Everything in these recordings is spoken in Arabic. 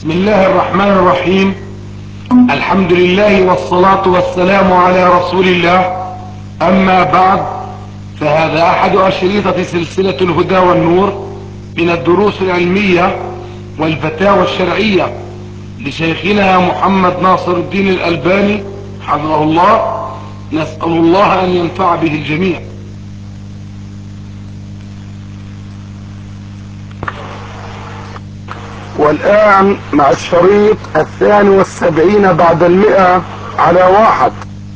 بسم الله الرحمن الرحيم. الحمد لله والصلاة والسلام على رسول الله. أما بعد، فهذا أحد أشريطة سلسلة الهدى والنور من الدروس العلمية والفتاوى الشرعية لشيخنا محمد ناصر الدين الألباني حفظه الله. نسأل الله أن ينفع به الجميع. والآن مع الشريط 72 بعد 100 على 1.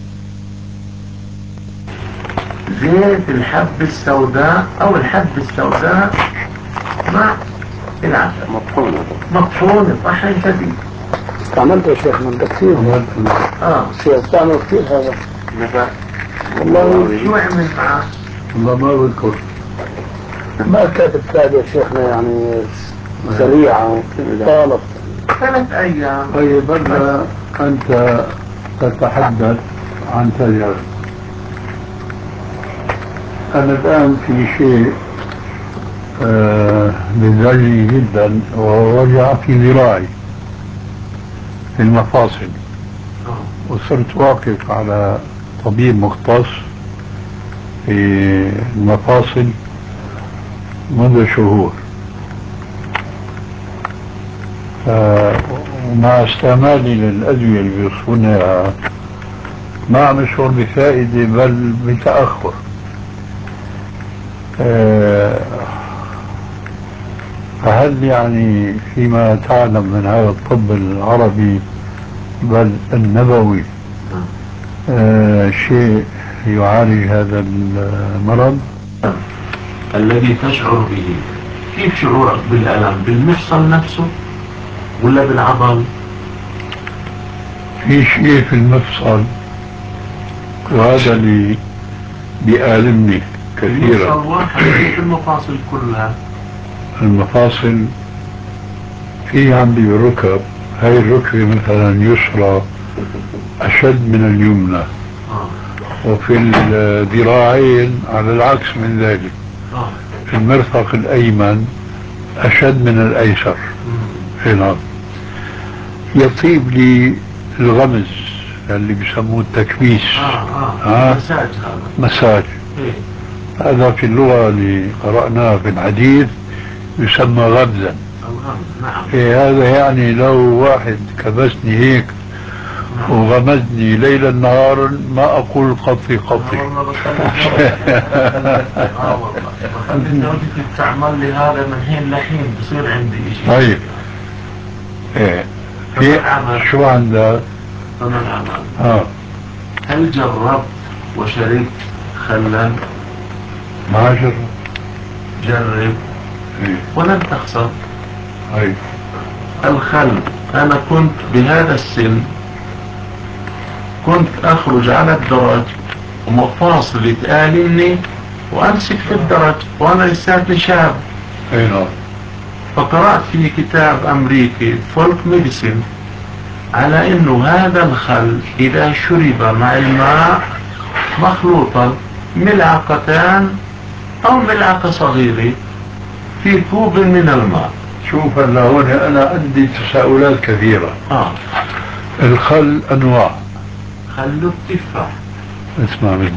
زيت الحب السوداء او الحب السوداء مع العسل مطحون طحن شديد. استعملته يا شيخ من كثير. استعمل كثير هذا. والله شو عمل معه؟ والله ما بذكر، ما كاتب فائدة يا شيخنا، يعني سريعة طالت 3 أيام. طيب أنت تتحدث عن تجارب. أنا الآن في شيء بيزعجني جدا، وهو وجع في ذراعي في المفاصل، وصرت واقف على طبيب مختص في المفاصل منذ شهور، ومع استعمالي للأدوية اللي بيوصفونها ما عم أشعر بفائدة بل بتأخر. فهل يعني فيما تعلم من هذا الطب العربي بل النبوي شيء يعالج هذا المرض الذي تشعر به؟ كيف شعورك بالألم؟ بالمفصل نفسه ولا بالعضل؟ في شيء في المفصل، وهذا اللي بيألمني كثيرا. المفصل واحد في المفاصل كلها؟ المفاصل في عندي الركب، هاي الركبة مثلا يسرى أشد من اليمنى، وفي الذراعين على العكس من ذلك المرفق الأيمن أشد من الأيسر. هنا يطيب لي الغمز اللي بيسموه التكبيس. مساج. هذا مساج. هذا في اللغة اللي قرأناها في الحديث يسمى غمزا. نعم. هذا يعني لو واحد كبسني هيك وغمزني ليلا نهارا ما أقول قطي قطي. والله بخلي زوجتي تعمل لي هذا من حين لحين، بصير عندي شيء. طيب شو عندك؟ هل جربت وشربت خلا؟ ما جرب. جرب ولن تخسر. أي. الخل، أنا كنت بهذا السن كنت أخرج على الدرج ومفاصلي تآلمني وأمسك في الدرج وأنا لساتني شاب. فقرأت في كتاب أمريكي فولك ميديسين على إنه هذا الخل إذا شرب مع الماء مخلوطا ملعقتان أو ملعقة صغيرة في كوب من الماء. شوف هلا هون أنا عندي تساؤلات كثيرة. الخل أنواع. خل التفاح. اسمع مني.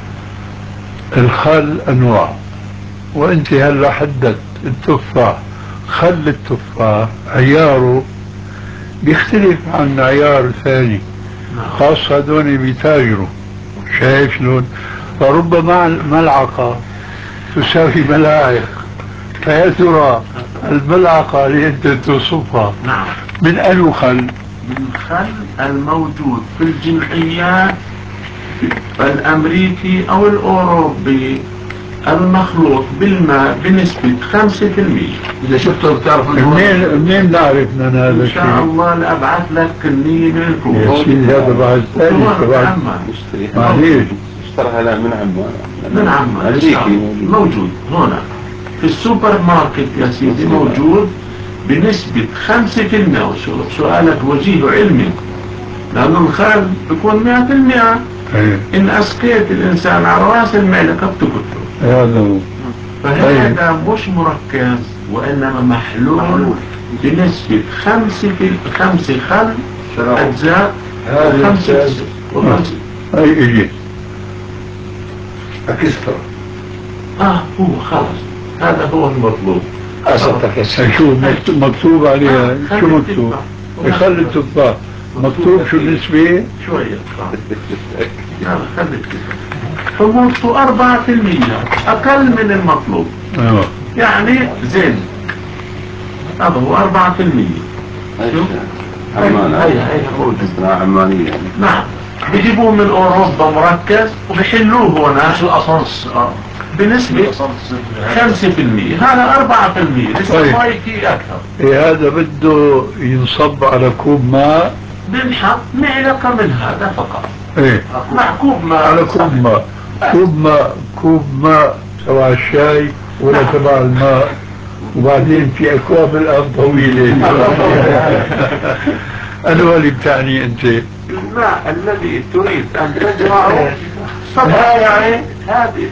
الخل أنواع، وأنت هلا حددت التفاح. خل التفاح عياره بيختلف عن عيار ثاني، خاصة هذول بيتاجروا. شايف شلون؟ فربما ملعقة تساوي ملاعق، فيا ترى الملعقة اللي أنت توصفها من أي خل؟ من الخل الموجود في الجمعيات الأمريكي أو الأوروبي المخلوط بالماء بنسبة 5%. إذا شفته بتعرف منين نعرف من هذا الشيء؟ إن شاء الله لأبعث لك كمية من الكوب. يا سيدي هذا بعد ثاني تبع معليش. اشتراها لا من عمان. من عمان موجود هنا في السوبر ماركت يا سيدي، موجود بنسبة 5%. سؤالك وجيه علمي، لأن الخل بيكون 100%. إن أسقيت الإنسان على رأس المعلقة بتقتله. فهذا مش مركز وإنما محلول بنسبة 5 خل أجزاء وخمسة. هاي اجت أكسترا. هو خلص هذا هو المطلوب. شو مكتوب عليها؟ شو مكتوب؟ بخلي التفاح مكتوب شو النسبة؟ شوية يلا خلي التفاح حموضته 4%، أقل من المطلوب. يعني زين هذا هو 4%. هي صناعة عمانية. نعم بيجيبوه من أوروبا مركز وبيحلوه هنا الأصنص بنسبة 5%. هذا 4%. لسه مايكي أكثر. هذا بده ينصب على كوب ماء، بنحط معلقة من هذا فقط. مع كوب ماء. على كوب ماء تبع الشاي ولا تبع الماء، وبعدين في أكواب الآن طويلة. أنا اللي بتعني أنت الماء الذي تريد أن تجرعه صدها يعني هذه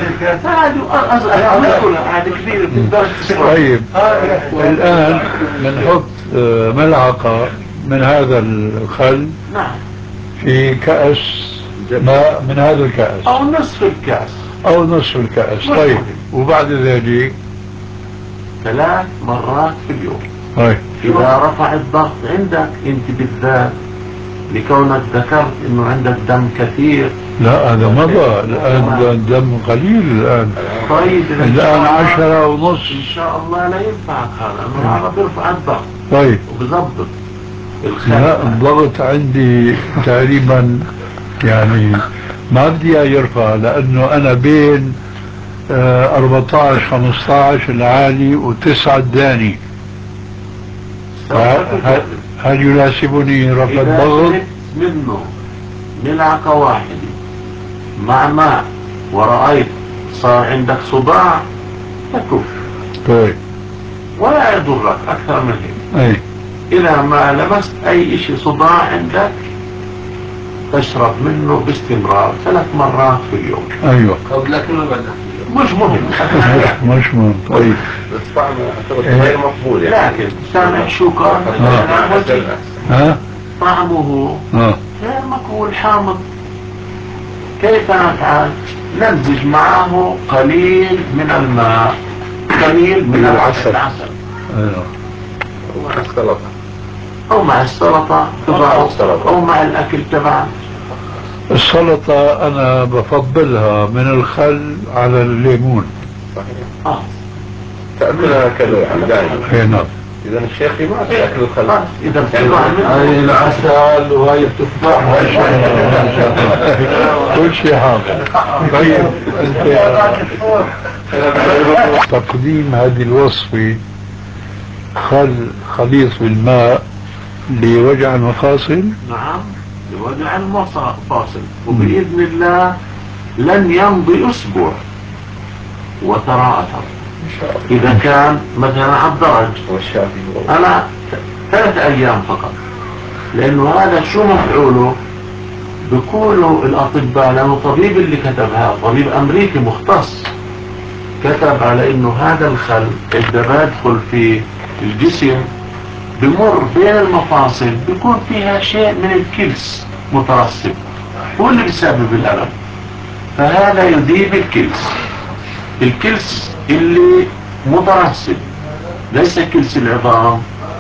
كبيرة في درجة. طيب الآن بنحط ملعقة من هذا الخل في كأس ماء من هذا الكأس أو نصف الكأس. طيب وبعد ذلك 3 مرات في اليوم. إذا رفع الضغط عندك أنت بالذات لكونك ذكرت إنه عندك دم كثير. لا هذا مضى، الآن الدم قليل الآن. طيب الآن 10.5 إن شاء الله لا ينفعك هذا، إنه هذا بيرفع الضغط. طيب وبظبط لا الضغط عندي تقريبا يعني ما بدي يرفع، لأنه أنا بين 14-15 العالي و9 الداني. هل يناسبني رفع الضغط؟ إذا منه ملعقة واحدة مع ماء ورأيت صار عندك صداع تكف. طيب ولا يضرك أكثر من هيك. إذا ما لمست أي شيء صداع عندك تشرب منه باستمرار 3 مرات في اليوم. أيوة. لكن ما بدنا مش مهم. مش مهم. طيب بس طعمه غير مقبول يعني. لكن سامع شوكر طعمه غير مقبول حامض. كيف نفعل؟ نمزج معه قليل من الماء، قليل من العسل. ومع السلطة أو مع السلطة أو مع الأكل تبعه. السلطة أنا بفضلها من الخل على الليمون. تأكلها كله يعني دائما. نعم. إذا الشيخ ما تأكل الخل. إذا بتطلع هاي العسل وهاي التفاح كل شيء حاضر. طيب تقديم هذه الوصفة خل خليط بالماء لوجع المفاصل. نعم لوجع المفاصل، وبإذن الله لن يمضي أسبوع وترى أثر. إذا كان مثلا على الدرج أنا 3 أيام فقط، لأنه هذا شو مفعوله بيقولوا الأطباء، لأنه الطبيب اللي كتبها طبيب أمريكي مختص كتب على إنه هذا الخل إذا بدخل في الجسم بمر بين المفاصل بيكون فيها شيء من الكلس مترسب، هو اللي بيسبب الألم. فهذا يذيب الكلس اللي مترسب، ليس كلس العظام.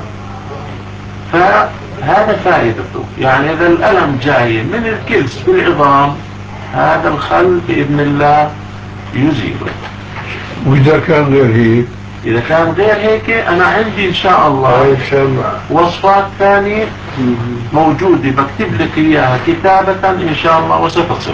فهذا فائدته، يعني إذا الألم جاي من الكلس بالعظام هذا الخل بإذن الله يزيله. وإذا كان غير هيك؟ إذا كان غير هيك أنا عندي إن شاء الله وصفات ثانية موجودة بكتب لك إياها كتابة إن شاء الله وستصل.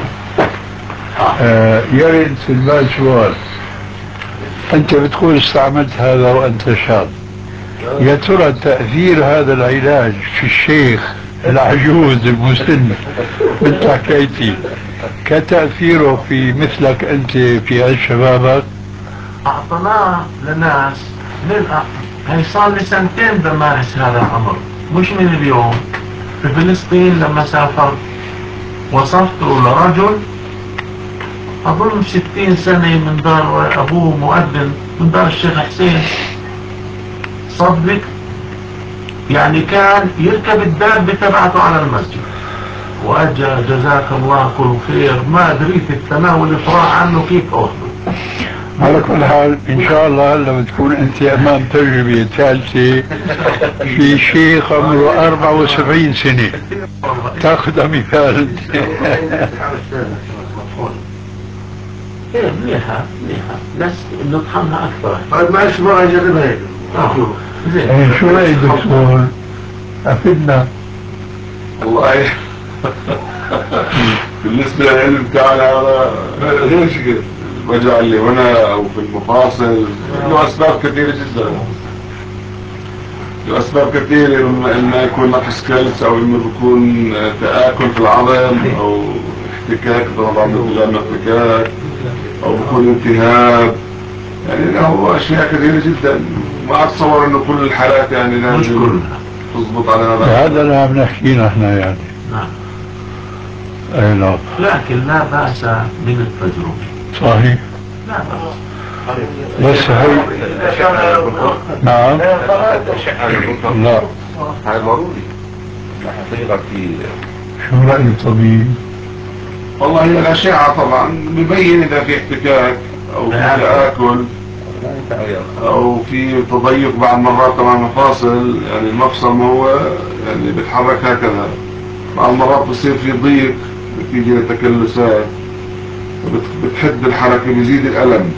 يا ريت في البال سؤال. أنت بتقول استعملت هذا وأنت شاب، يا ترى تأثير هذا العلاج في الشيخ العجوز المسن مثل حكايتي كتأثيره في مثلك أنت في عز شبابك؟ أعطناه لناس هي صار لي 2 سنين بمارس هذا الأمر، مش من اليوم. في فلسطين لما سافرت وصفته لرجل أظن 60 سنة من دار أبوه مؤذن من دار الشيخ حسين، صدق يعني كان يركب الدابة تبعته على المسجد، واجا جزاك الله كل خير، ما دريت التناول يطرح عنه كيف اخذه. على كل حال ان شاء الله هلا بتكون انت امام تجربه ثالثه في شيخ عمره 74 سنه تاخذ مثال. ايه مليحة مليحة، بس نطحنها اكثر. طيب معلش مرة نجربها هيك. زين. شو رايك دكتور؟ افدنا. والله بالنسبة للعلم تاعنا هذا غير شيء، وجع اللي هنا او في المفاصل له اسباب كثيرة جدا، له اسباب كثيرة، اما يكون نقص كلس او انه بيكون تآكل في العظم او احتكاك، طبعا بالله احتكاك، او بيكون التهاب، يعني له اشياء كثيرة جدا. ما اتصور انه كل الحالات يعني لازم تضبط على هذا. هذا اللي عم نحكي نحن يعني. نعم. اي نعم. لكن لا بأس من التجربة. صحيح. لا بأس. بس هي نعم. لا. هذا ضروري حقيقة في. شو رأي الطبيب؟ والله هي الأشعة طبعا ببين إذا في احتكاك أو في تآكل أو في تضيق بعض مرات مع المفاصل، يعني المفصل ما هو يعني بيتحرك هكذا، بعض مرات بصير في ضيق نتيجة لتكلسات بتحد الحركة بيزيد الألم.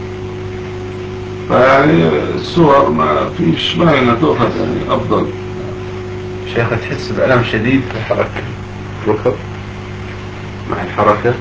فيعني الصور ما فيش ما انها تؤخذ يعني افضل. شيخ تحس بألم شديد في الحركة ركب مع الحركة؟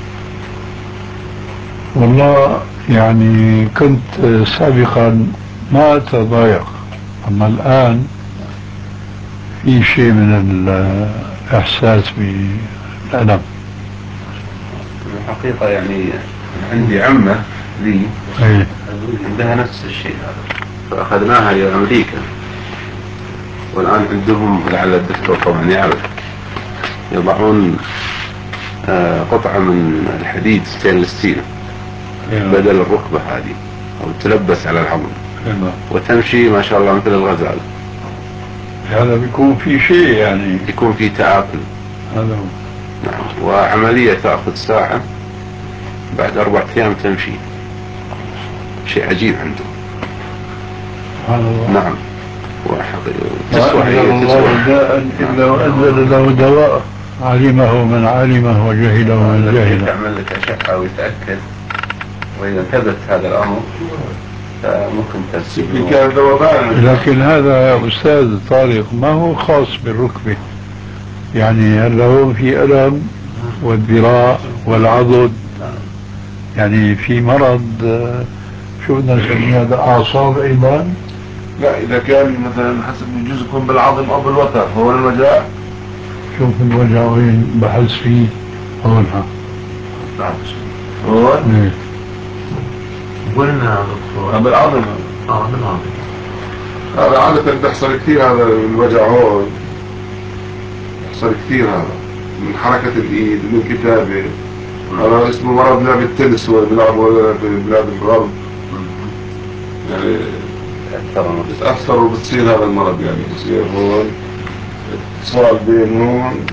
والله يعني كنت سابقا ما أتضايق، أما الآن في شيء من الإحساس بالألم. الحقيقة يعني عندي عمة لي أي. عندها نفس الشيء هذا، فأخذناها إلى أمريكا، والآن عندهم لعل الدكتور طبعا يعرف يضعون قطعة من الحديد ستينلس ستيل بدل الركبة هذه، أو تلبس على العظم وتمشي ما شاء الله مثل الغزال. هذا بيكون في شيء يعني يكون في تآكل. هذا هو. نعم. وعملية تأخذ ساعة، بعد 4 أيام تمشي. شيء عجيب عنده. نعم. تسوى الله داء إلا وأنزل له دواء، علمه من علمه وجهله من جهله. يعمل لك أشعة ويتأكد، وإذا ثبت هذا الأمر فممكن ترسيله. لكن هذا يا أستاذ طارق ما هو خاص بالركبة، يعني هلا هو في ألم والذراع والعضد، يعني في مرض شو بدنا نسميه هذا، أعصاب أيضا. لا اذا كان مثلا حسب يجوز يكون بالعظم او بالوتر، هو الوجع. شوف الوجع وين بحس فيه هونها. هون وين يا دكتور؟ بالعظم. بالعظم. هذا عادة بيحصل كثير، هذا الوجع هون بيحصل كثير، هذا من حركة الإيد من الكتابة. هذا اسمه مرض لعب التنس، هو بيلعبوا في بلاد الغرب، يعني بتأثر وبتصير هذا المرض، يعني بصير هون اتصال بين هون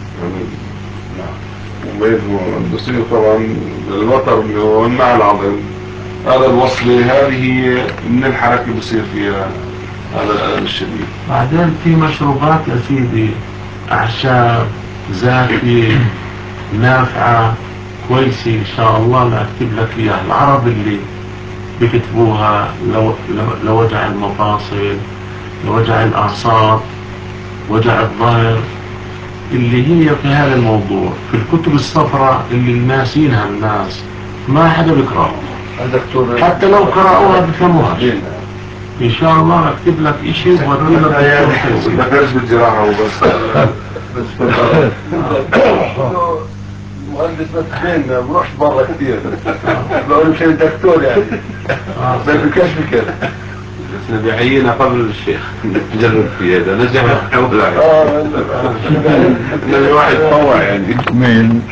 وبين هون، بصير طبعا الوتر اللي هون مع العظم، هذا الوصلة هذه هي من الحركة بصير فيها هذا الألم الشديد. بعدين في مشروبات يا سيدي، أعشاب زاكية نافعة كويسة إن شاء الله، لا أكتب لك إياها. العرب اللي بيكتبوها لوجع المفاصل، لوجع الأعصاب، وجع الظهر، اللي هي في هذا الموضوع في الكتب الصفراء اللي ناسينها الناس، ما حدا بيقرأها، حتى لو قرأوها بفهموهاش. ان شاء الله اكتب لك اشي وودي لك ما كانش بالجراحة وبس. مهندس مسكين ما بروحش برا كثير، بقول مش دكتور يعني، ما بكاش بكذا. بس نبي عينة قبل الشيخ نجرب فيه، إذا نجح ولا نبي واحد طوع يعني. من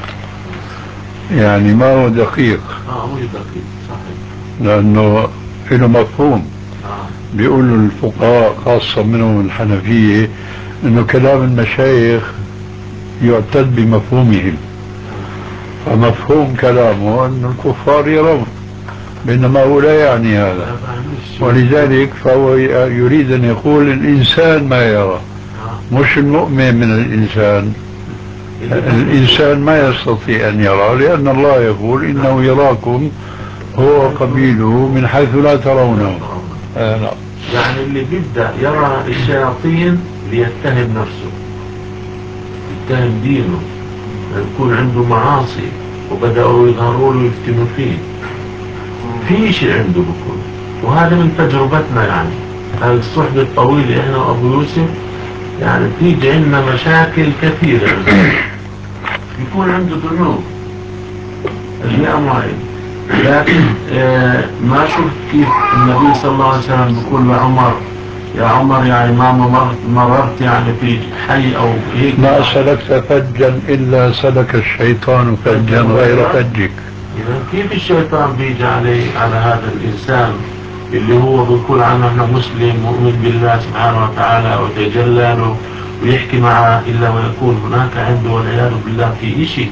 يعني ما هو دقيق، هو دقيق صحيح، لأنه له مفهوم، بيقولوا الفقهاء خاصة منهم الحنفية انه كلام المشايخ يعتد بمفهومهم، فمفهوم كلامه ان الكفار يرون، بينما هو لا يعني هذا، ولذلك فهو يريد ان يقول الانسان ما يرى، مش المؤمن من الانسان. الانسان ما يستطيع ان يرى، لان الله يقول انه يراكم هو قبيله من حيث لا ترونه. نعم. يعني اللي بيبدأ يرى الشياطين ليتهم نفسه، يتهم دينه، يكون عنده معاصي وبدأوا يظهروا له ويفتنوا فيه، في شيء عنده بكون. وهذا من تجربتنا، يعني هذه الصحبة الطويلة احنا وابو يوسف، يعني بتيجي عندنا مشاكل كثيرة. يكون عنده ذنوب اليوم، لكن ما شفت كيف النبي صلى الله عليه وسلم بيقول لعمر يا عمر يعني ما مررت يعني في حي او هيك، ما سلكت فجا الا سلك الشيطان فجا غير فجك. اذا كيف الشيطان بيجي على هذا الانسان اللي هو بيقول عنه انه مسلم مؤمن بالله سبحانه وتعالى ويتجلى له ويحكي معه، الا ويكون هناك عنده والعياذ بالله في شيء،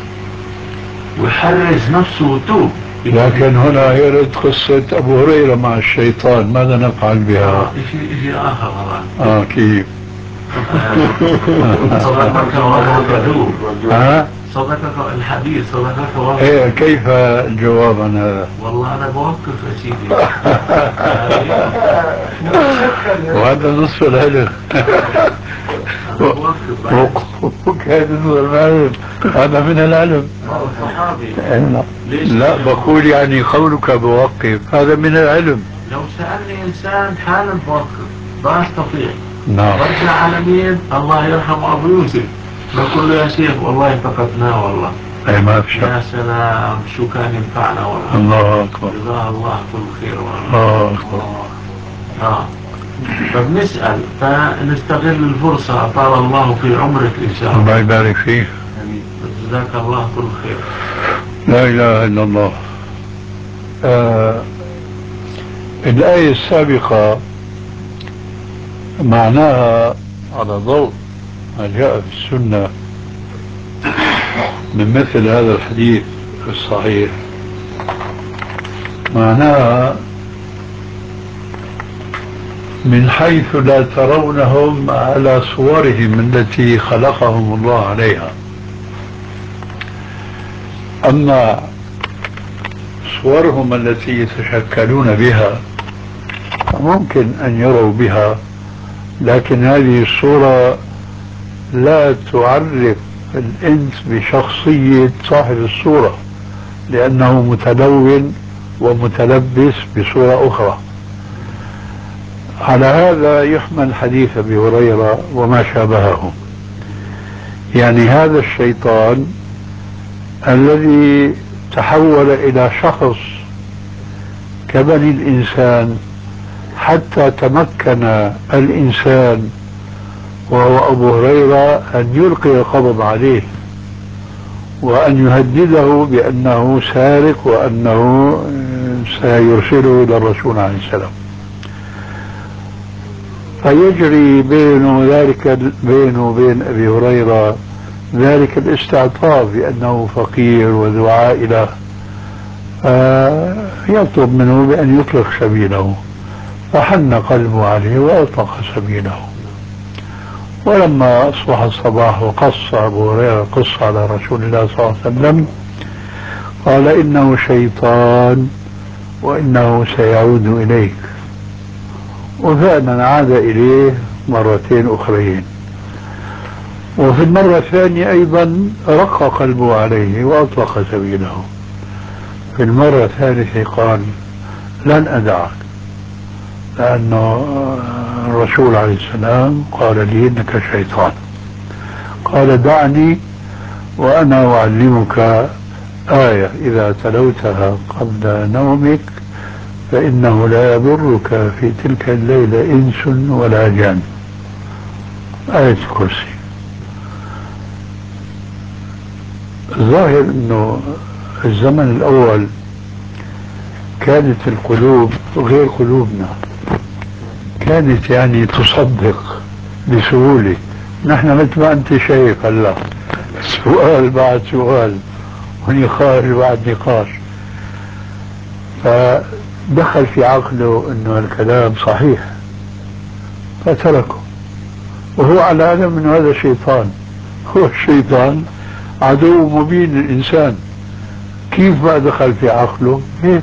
ويحرز نفسه وتوب. لكن هنا يرد قصة أبو هريرة مع الشيطان، ماذا نفعل بها؟ شيء آخر هذا. كيف؟ صدقك وهو كذوب. صدقك الحديث، صدقك وهو إيه، كيف الجواب عن هذا؟ والله أنا بوقف يا سيدي. وهذا نصف العلم. وكان نصف العلم، هذا من العلم. لا بقول يعني قولك بوقف هذا من العلم. لو سألني إنسان حالا بوقف ما أستطيع. نعم. برجع على مين؟ الله يرحم أبو يوسف، نقول له يا شيخ والله فقدناه والله. اي ما في شك. يا سلام شو كان ينفعنا والله. الله اكبر. جزاه الله كل خير والله. الله اكبر. فبنسأل، فنستغل الفرصة. أطال الله في عمرك إن شاء الله. الله يبارك فيك. جزاك الله كل خير. لا اله الا الله. الآية السابقة معناها على ضوء ما جاء في السنة من مثل هذا الحديث الصحيح، معناها من حيث لا ترونهم على صورهم التي خلقهم الله عليها. أما صورهم التي يتشكلون بها ممكن أن يروا بها، لكن هذه الصورة لا تعرف الإنس بشخصية صاحب الصورة، لأنه متلون ومتلبس بصورة أخرى. على هذا يحمل حديث أبي هريرة وما شابهه، يعني هذا الشيطان الذي تحول إلى شخص كبني الإنسان حتى تمكن الإنسان وهو أبو هريرة أن يلقي القبض عليه وأن يهدده بأنه سارق وأنه سيرسله إلى الرسول عليه السلام. فيجري بينه وبين أبي هريرة ذلك الاستعطاف بأنه فقير وذو عائلة، يطلب منه بأن يطلق سبيله، فحن قلبه عليه وأطلق سبيله. ولما أصبح الصباح وقص أبو هريرة قصة على رسول الله صلى الله عليه وسلم قال إنه شيطان وإنه سيعود إليك، وفعلا عاد إليه مرتين أخرين، وفي المرة الثانية أيضا رق قلبه عليه وأطلق سبيله. في المرة الثالثة قال لن أدعك، لأنه الرسول عليه السلام قال لي إنك شيطان. قال دعني وأنا أعلمك آية إذا تلوتها قبل نومك فإنه لا يضرك في تلك الليلة إنس ولا جان، آية الكرسي. الظاهر أنه في الزمن الأول كانت القلوب غير قلوبنا، كانت يعني تصدق بسهولة. نحن مثل ما أنت شايف هلا سؤال بعد سؤال ونقاش بعد نقاش، فدخل في عقله أنه الكلام صحيح فتركه، وهو على علم أنه هذا شيطان. هو الشيطان عدو مبين للإنسان، كيف ما دخل في عقله هيك.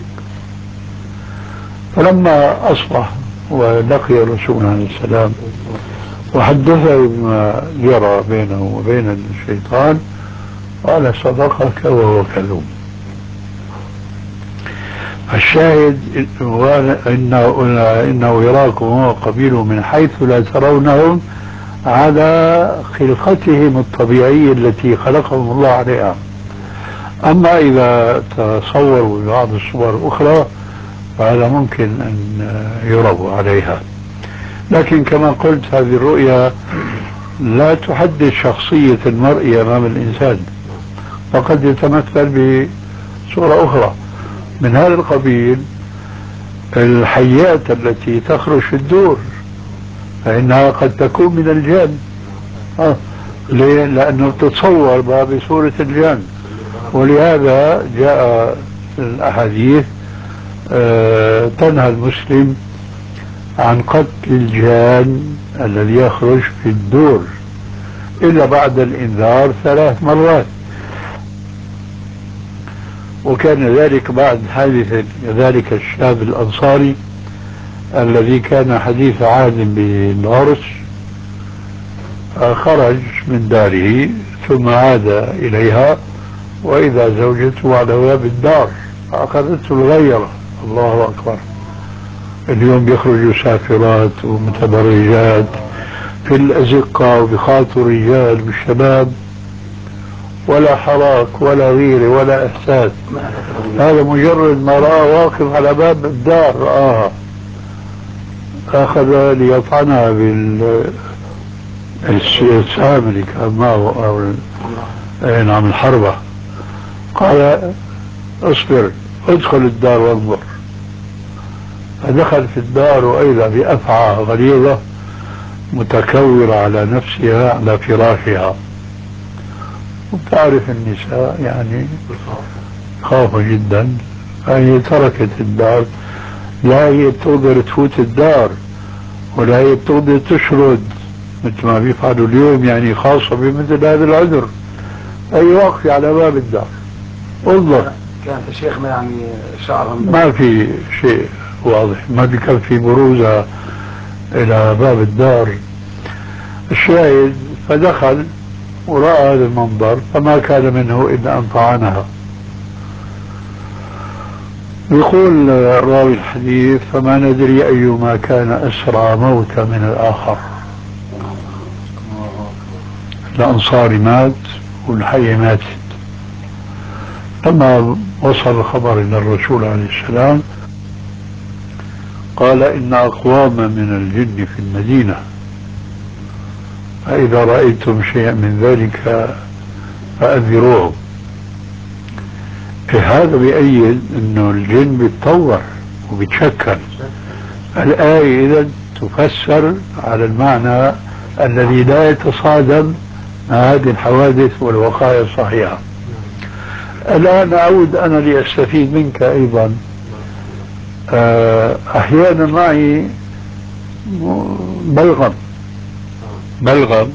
فلما أصبح ولقي الرسول عليه السلام وحدثه بما جرى بينه وبين الشيطان قال صدقك وهو كذوب. الشاهد إنه يراكم هو قبيله من حيث لا ترونهم على خلقتهم الطبيعية التي خلقهم الله عليها. أما إذا تصوروا ببعض الصور الأخرى فهذا ممكن أن يروا عليها، لكن كما قلت هذه الرؤيا لا تحدد شخصية المرء أمام الإنسان، فقد يتمثل بصورة أخرى. من هذا القبيل الحيات التي تخرج في الدور فإنها قد تكون من الجان. ليه؟ لأنه تتصور بصورة الجان، ولهذا جاء الأحاديث تنهى المسلم عن قتل الجان الذي يخرج في الدور إلا بعد الإنذار 3 مرات. وكان ذلك بعد حادثة ذلك الشاب الأنصاري الذي كان حديث عهد بالعرس، خرج من داره ثم عاد إليها وإذا زوجته على باب الدار فأخذته الغيرة. الله أكبر، اليوم بيخرجوا سافرات ومتبرجات في الأزقة وبخاطوا رجال بالشباب ولا حراك ولا غيرة ولا إحساس. هذا مجرد ما رأى واقف على باب الدار رآها، أخذ ليطعنها بالسهام اللي كان معه أو نعم الحربة. قال اصبر ادخل الدار وانظر. فدخل في الدار وإذا بأفعى غليظة متكورة على نفسها على فراشها. وتعرف النساء يعني خافوا جدا، فهي تركت الدار. لا هي بتقدر تفوت الدار ولا هي بتقدر تشرد مثل ما بيفعلوا اليوم، يعني خاصة بمثل هذا العذر. هي واقفة على باب الدار. انظر، كانت شيخنا يعني شعرها ما في شيء واضح، ما كان في بروزها إلى باب الدار. الشاهد فدخل ورأى هذا المنظر فما كان منه إلا أن طعنها. يقول راوي الحديث فما ندري أيما كان أسرع موتا من الآخر. الأنصاري مات والحي ماتت. لما وصل الخبر إلى الرسول عليه السلام قال إن أقواما من الجن في المدينة فإذا رأيتم شيئا من ذلك فأذروهم. هذا بيأيد أنه الجن بيتطور وبيتشكل. الآية إذا تفسر على المعنى الذي لا يتصادم مع هذه الحوادث والوقائع الصحيحة. الآن أعود أنا لأستفيد منك أيضا. أحيانا معي بلغم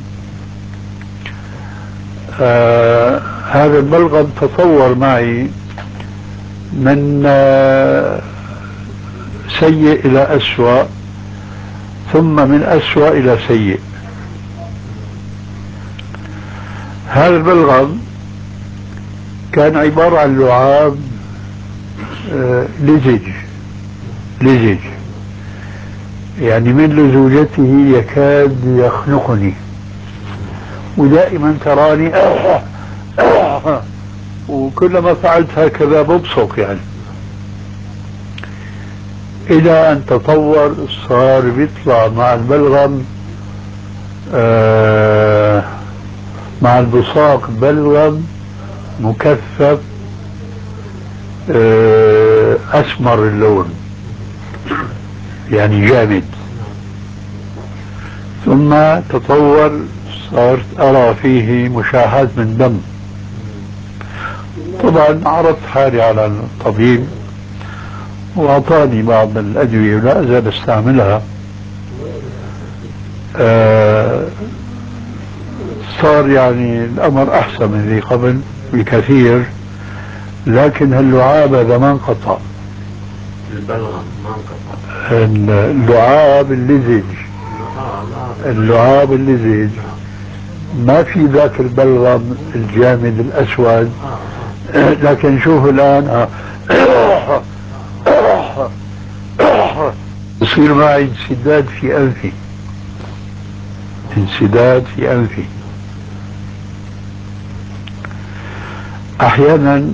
هذا البلغم تطور معي من سيء إلى أسوأ ثم من أسوأ إلى سيء. هذا البلغم كان عبارة عن لعاب لزج يعني من لزوجته يكاد يخنقني، ودائما تراني وكلما فعلت هكذا ببصق يعني، إلى أن تطور صار بيطلع مع البلغم مع البصاق بلغم مكثف أسمر اللون يعني جامد. ثم تطور، صرت أرى فيه مشاهات من دم. طبعا عرضت حالي على الطبيب وأعطاني بعض الأدوية ولا أزال أستعملها. صار يعني الأمر أحسن من ذي قبل بكثير، لكن اللعاب هذا ما انقطع. البلغم ما انقطع. اللعاب اللزج، اللعاب اللزج ما في ذاك البلغم الجامد الأسود. لكن شوف الآن يصير معي انسداد في أنفي، انسداد في أنفي. أحيانا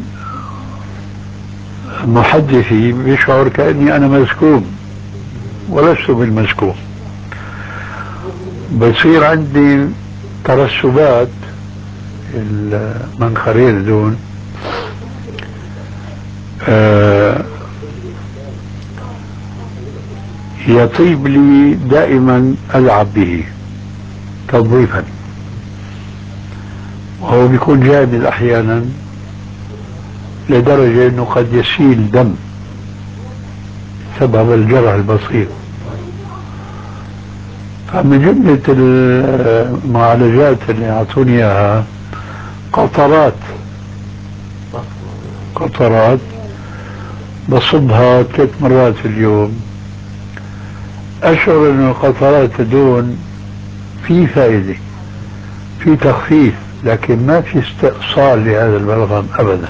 محدثي بيشعر كأني أنا مسكوم ولست بالمسكوم. بصير عندي ترسبات المنخرين دون، يطيب لي دائما ألعب به تنظيفا، وهو بيكون جامد أحيانا لدرجة أنه قد يسيل دم سبب الجرح البسيط. فمن جملة المعالجات اللي أعطوني إياها قطرات بصبها 3 مرات في اليوم. أشعر أن القطرات دون في فائدة، في تخفيف، لكن ما في استئصال لهذا البلغم أبدا.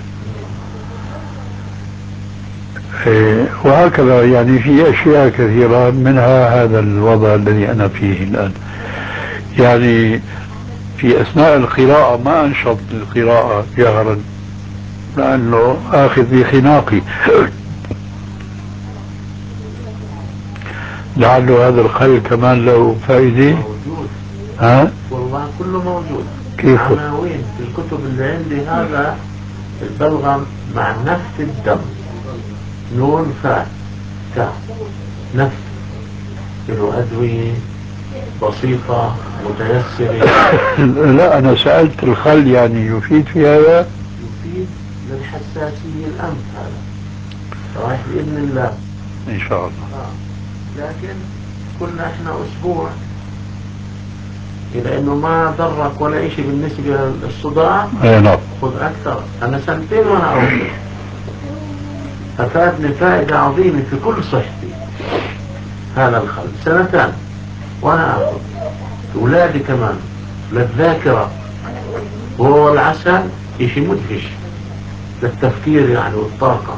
وهكذا يعني في أشياء كثيرة، منها هذا الوضع الذي أنا فيه الآن. يعني في أثناء القراءة ما أنشط القراءة جهرا لأنه آخذ بخناقي. لعله هذا الخل كمان له فائدة. موجود. ها؟ والله كله موجود. كيف؟ عناوين في الكتب اللي عندي هذا البلغم مع نفس الدم، نون فاء تاء، نفس له أدوية بسيطة متيسرة. لا أنا سألت الخل يعني يفيد في هذا؟ يفيد للحساسية الأنف هذا، رايح بإذن الله إن شاء الله. لكن كنا إحنا أسبوع، إذا إنه ما ضرك ولا إشي بالنسبة للصداع نعم. خذ أكثر. أنا 2 سنين وأنا أخذ، أفادني فائدة عظيمة في كل صحتي هذا الخل. 2 سنين وأنا أخذ. أولادي كمان للذاكرة، وهو العسل إشي مدهش للتفكير يعني والطاقة.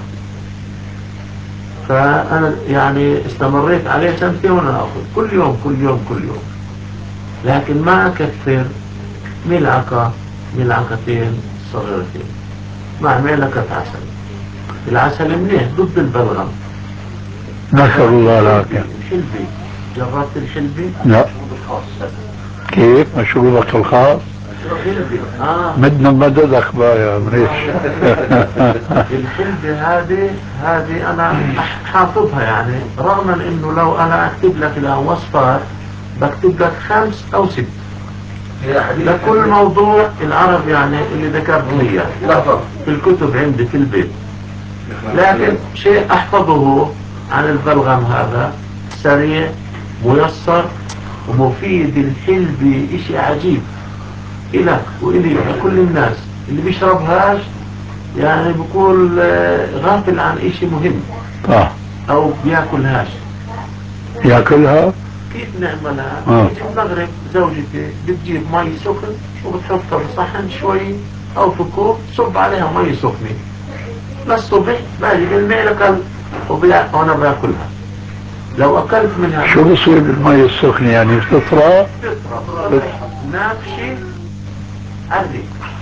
فأنا يعني استمريت عليه 2 سنين وأنا أخذ كل يوم كل يوم كل يوم، لكن ما أكثر، ملعقة ملعقتين صغيرتين مع ملعقة عسل. العسل منيح ضد البلغم. نسأل الله العافية. الحلبي، جربت الحلبي؟ لا. كيف مشروبك الخاص؟ الحلبي بدنا مددك بقى يا مريش. الحلبي هذه انا حافظها، يعني رغم انه لو انا اكتب لك الان وصفات بكتب لك 5 أو 6 لكل موضوع العرب يعني اللي ذكرت لي في الكتب عندي في البيت. لكن شيء احفظه عن البلغم هذا سريع ميسر ومفيد. الحلبي اشي عجيب إلك وإلي لكل الناس اللي بيشربهاش، يعني بيقول غافل عن اشي مهم او بياكلهاش. ياكلها كيف نعملها؟ في المغرب زوجتي بتجيب مي سخن وبتحطها بصحن شوي او في كوب، صب عليها مي سخنة للصبح، باجي بالمعلقة وانا باكلها. لو اكلت منها شو بصير بالمي السخنة يعني بتطرى؟ نافشة عرق.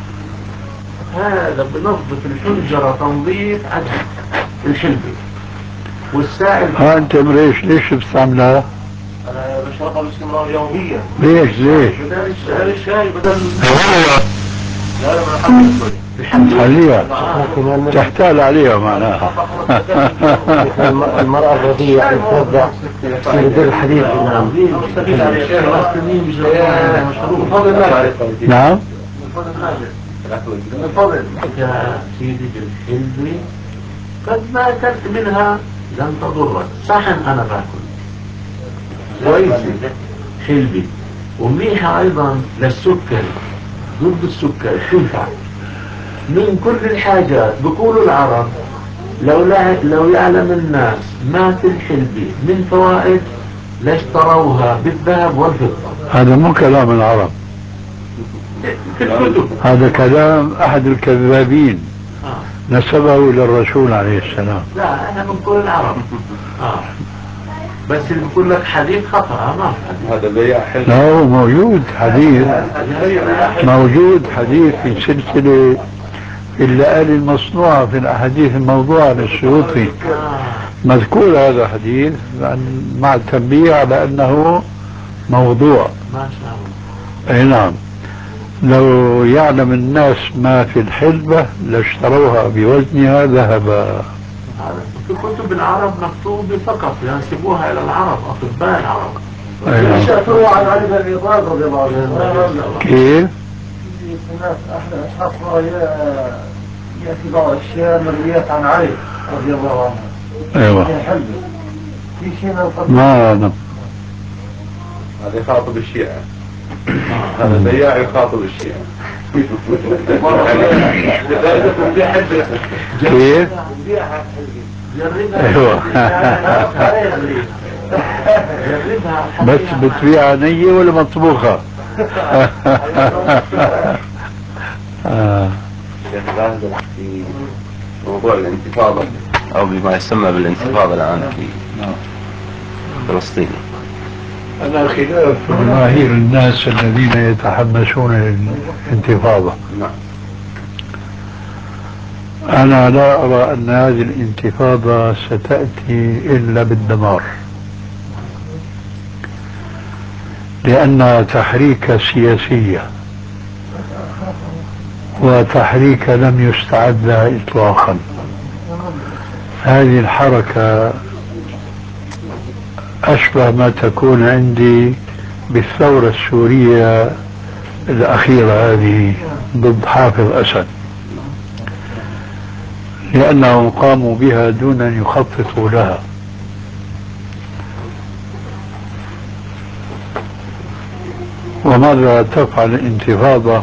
هذا بنظف الحنجرة تنظيف عجيب الحلبي. والسائل ها انت مريش ليش بتستعملها؟ انا بشربها باستمرار يوميا. ليش؟ بدل الشاي بدل خليها تحتال عليها معناها. المرأة الرضيعة تتبع يرد الحديث. نعم. من فضل يا سيدي الحلبي قد ما أكلت منها لم تضرك. صحن أنا باكل كويس حلبي ومنيحة أيضا للسكر ضد السكر تنفع من كل الحاجات. بقولوا العرب لو يعلم الناس ما في الحلبي من فوائد لاشتروها بالذهب والفضة. هذا مو كلام العرب، هذا كلام أحد الكذابين نسبه إلى الرسول عليه السلام. لا أنا بنقول العرب بس اللي بقول لك حديث خطأ ما هذا بياع حلو. لا هو موجود حديث، موجود حديث في سلسلة اللآلي المصنوعة في الأحاديث الموضوعة للسيوطي، مذكور هذا الحديث مع التنبيه على أنه موضوع. ما شاء الله. أي نعم. لو يعلم الناس ما في الحلبة لاشتروها بوزنها ذهبا. في كتب العرب مكتوب فقط ينسبوها الى العرب اطباء العرب. شافوا عن علي بن ابي طالب رضي الله عنه. كيف؟ هناك احد اشخاص ياتي بعض الاشياء مرويات عن علي رضي الله عنه. ايوه. في شيء من القبيل. ما أعلم. هذا يخاطب الشيعة. هذا بياع يخاطب الشيعة. كيف؟ ايوه. بس بتبيع نية ولا مطبوخة؟ في موضوع الانتفاضة أو بما يسمى بالانتفاضة الآن في فلسطين. أنا خلاف جماهير الناس الذين يتحمسون للانتفاضة. أنا لا أرى أن هذه الانتفاضة ستأتي إلا بالدمار، لأنها تحريك سياسية وتحريك لم يستعد لها إطلاقا. هذه الحركة أشبه ما تكون عندي بالثورة السورية الأخيرة هذه ضد حافظ أسد، لأنهم قاموا بها دون أن يخططوا لها. وماذا تفعل الانتفاضة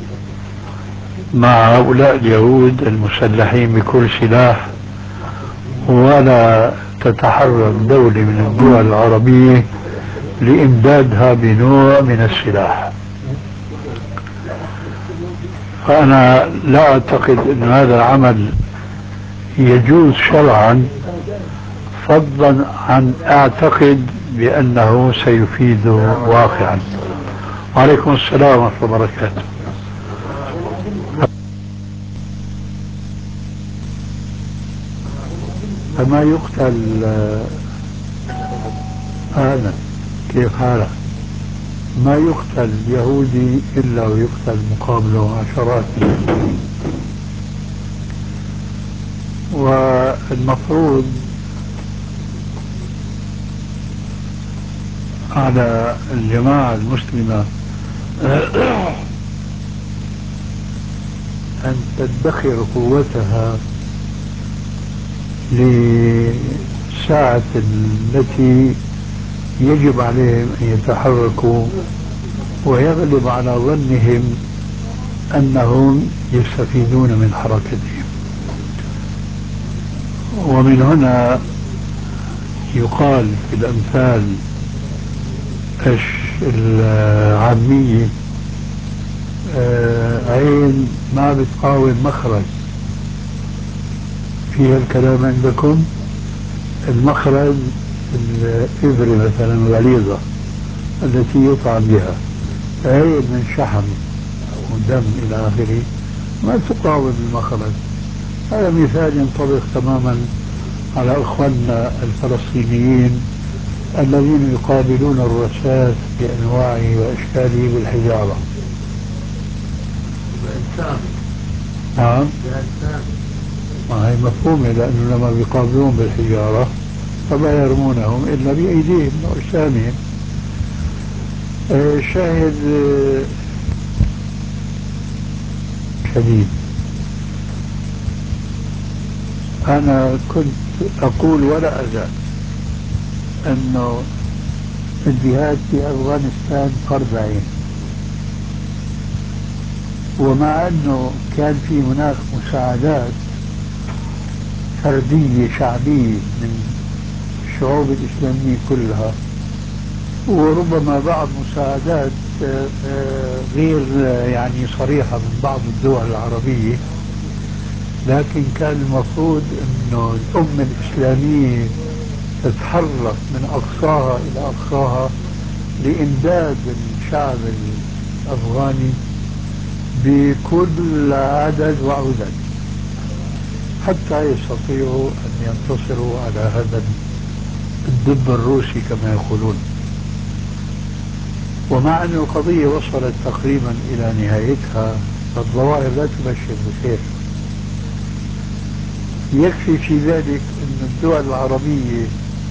مع هؤلاء اليهود المسلحين بكل سلاح ولا تتحرك دولة من الدول العربية لإمدادها بنوع من السلاح؟ فأنا لا أعتقد أن هذا العمل يجوز شرعا، فضلا عن أعتقد بأنه سيفيد واقعا. وعليكم السلام ورحمة الله وبركاته. فما يقتل أهلا، كيف حالك؟ ما يقتل يهودي إلا ويقتل مقابله عشرات اليهوديين. والمفروض على الجماعة المسلمة أن تدخر قوتها لساعة التي يجب عليهم أن يتحركوا ويغلب على ظنهم أنهم يستفيدون من حركتهم. ومن هنا يقال في الأمثال العامية عين ما بتقاوم مخرج. فيها الكلام عندكم المخرج الإبرة مثلا الغليظة التي يطعم بها، عين من شحم ودم إلى آخره ما تقاوم المخرج. هذا مثال ينطبق تماما على إخواننا الفلسطينيين الذين يقابلون الرشاش بأنواعه وأشكاله بالحجارة. نعم. ما هي مفهومة، لأنه لما بيقابلون بالحجارة فما يرمونهم إلا بأيديهم وأجسامهم. شاهد شديد. أنا كنت أقول ولا أزال أنه الجهاد في أفغانستان فرض عين، ومع أنه كان في هناك مساعدات فردية شعبية من الشعوب الإسلامية كلها، وربما بعض مساعدات غير يعني صريحة من بعض الدول العربية، لكن كان المفروض أنه الأمة الإسلامية تتحرك من أقصاها إلى أقصاها لإمداد الشعب الأفغاني بكل عدد وعدد حتى يستطيعوا أن ينتصروا على هذا الدب الروسي كما يقولون. ومع أن القضية وصلت تقريبا إلى نهايتها فالظواهر لا تبشر بخير. يكفي في ذلك أن الدول العربية